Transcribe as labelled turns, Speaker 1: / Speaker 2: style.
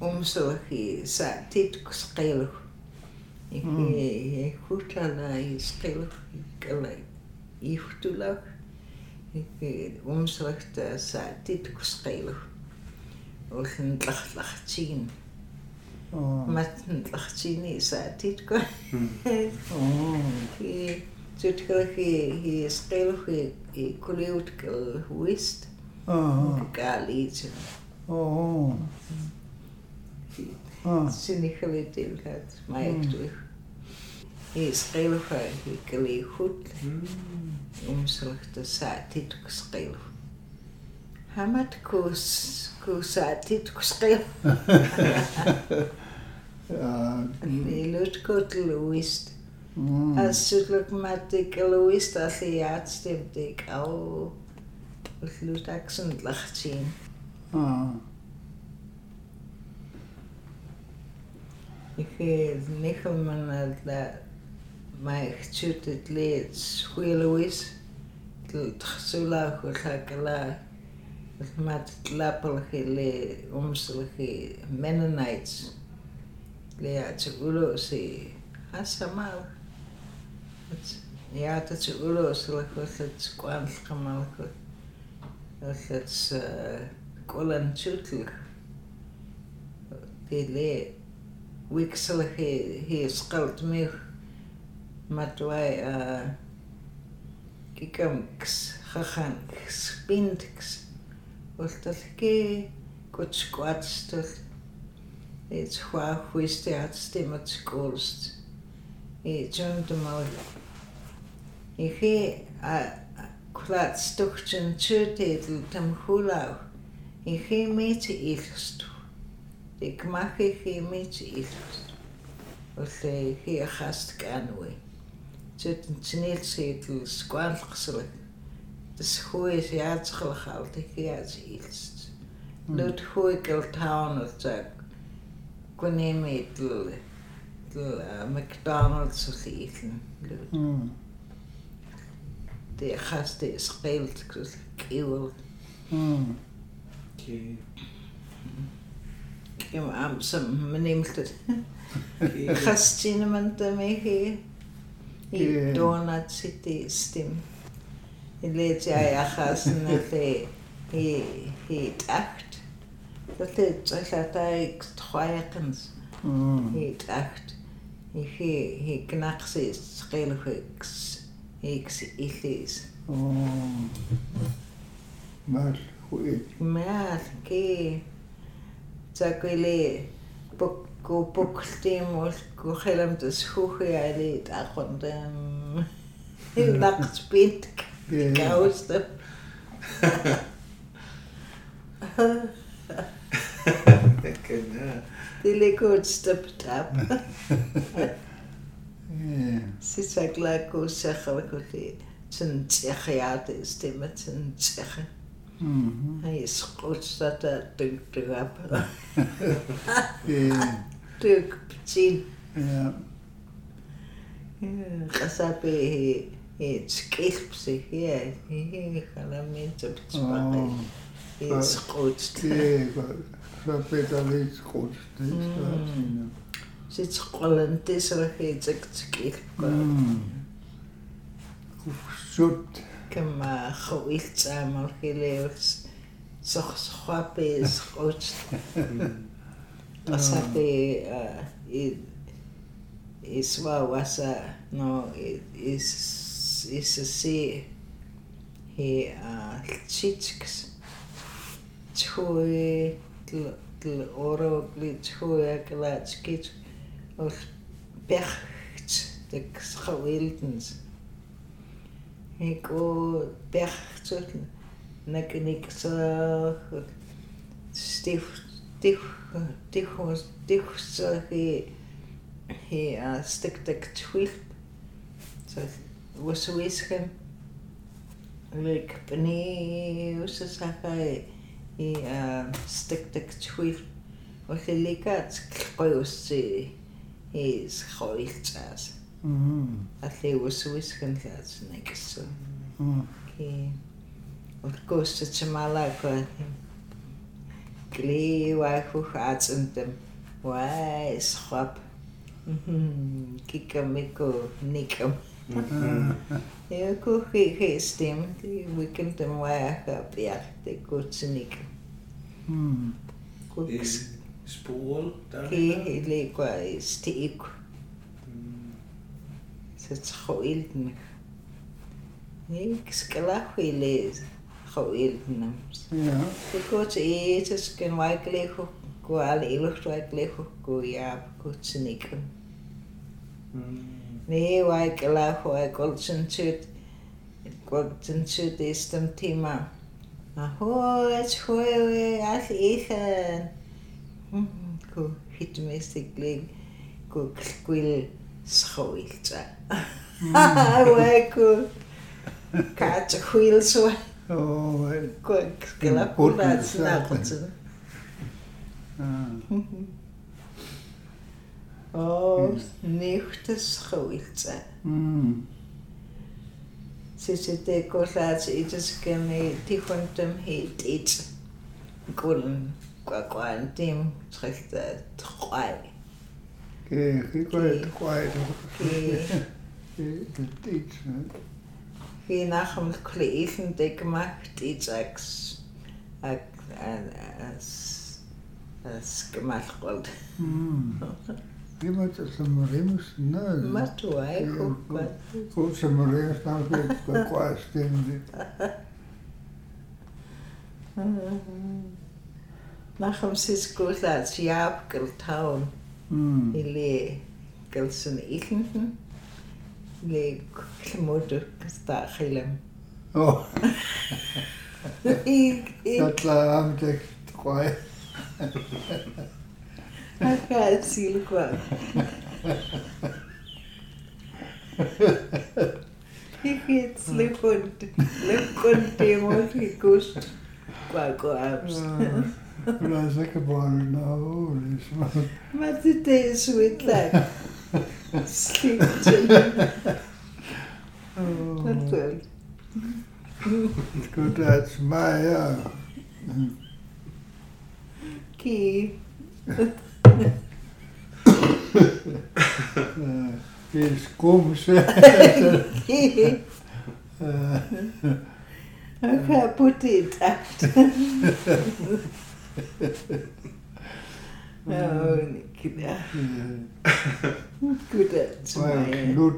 Speaker 1: umsalahi saatit kusqilu iki hutala isqilu kala ihtula iki umsalahta saatit kusqilu uln tlaxtlaxtiin matn tlaxtini saatit ko ki tutkalhi isqilu i kuliut kal wist kaalit Sinihalitilhat maiktu. Isqiluha ikalihut umsalahta saatit kusqilu. Hamat saatit kusqilu. Ilut kotluist. Assutluk matik luist aliatstimtik au lutaksen lachtin. Ik nigelman la maar chut het leed schuiluis het gesula gekala het mat lapelge le omslige Mennonites le atsulo se hasamal het ja het atsulo se het kwam kamal het kolan chutl le Wixel he skalt me matwai kikamks gaganks spinks oltalke kotskwatstel het hwa huiste at stemmet skolst jontemal he klat stochtjen chutetel tam hulau he mete ilst Ik mag geen mensen iets. Of geen gast kan we. Zit een sneeuwzetel squantelijk. De schoen is jaarschelig altijd iets. Doet goed al town of zo. Kon je met de McDonald's of eten. De gast is speelt kieuwel. I'm some named Gastinament mee he donut city stim in leed ja gasten he acht dat het ik twijkens he acht he knaks is scheligs ik is
Speaker 2: maar goed
Speaker 1: maar ke Zakele poktim ko gelam te schoege ali tachondem nachtspint kauste Die lekot step tap Sisakla ko sekhalkote tsin tsechiat stemmet tsin tseche Hij is goed dat dat te rappen. Tuk zien.
Speaker 2: Ja.
Speaker 1: Kasape het skilp zich ja. Kan hem niet op het spakken. Het is goed.
Speaker 2: Dat weet al iets goed.
Speaker 1: Zit scholen tussen het skilp.
Speaker 2: Zoet.
Speaker 1: Kama gewicht samen geleefd. Zochschappe is goed. Kasape is wasa no is a see he chitsks choe de oro glit choe klatskit of pecht de schawildens ik o pecht ik zo stift so he stick twilp so was wisken like pani usasaka he stick twilp o likat qoyus is khoiltsas Allee was wisken that's next so okay of course it's a malaka Glee waifu haatsuntem. Wai schwab. Kikamiko nikam. Joku stem. Weekendem waika piarte kutsunikam. Kuks.
Speaker 3: Spol der.
Speaker 1: Ki ligger i stik. Så troilden. Ikke skal læse troilden.
Speaker 2: Ja.
Speaker 1: Det går til etisk en vejglægo. Gå alle illustrejglægo. Gå ja gå til nikken. Nej vejglægo er golden tøt. Golden tøt er stemt tema. Ahoet høje alt ikke. Gå hitmestigling. Gå skvil troilta. Waiku. Kaat huilsua. Kela kurat snakotsen. Nichtes huilsa. Sisi te kosaat itaskani tihuntem hit it. Kullen kwakwaan tim trekta troi.
Speaker 2: Kijk, kwijt.
Speaker 1: Wie nach dem Kleven de gemacht ist als gemacht wird.
Speaker 2: Iemand som rimus, nee.
Speaker 1: Matuai
Speaker 2: Goed, som rimus, nou weer kwijt stemmen.
Speaker 1: Nach dem Siskulat Jab Geltaun. Ile Gelsen Ichenden. Le Klemodo Stachilem.
Speaker 2: Oh. Dat laat ik kwijt.
Speaker 1: Ik ga het zien kwam. Ik weet slecht moet ik kost kwakwaaps.
Speaker 2: Dat is lekker bang nou.
Speaker 1: Maar dit is sweet like slecht. Dat wel.
Speaker 2: Goed uit, maar ja.
Speaker 1: Ki.
Speaker 2: Is kom zeg.
Speaker 1: Ki. Ik ga potet uit. Oh, Nikita. Goed uit, maar
Speaker 2: Goed.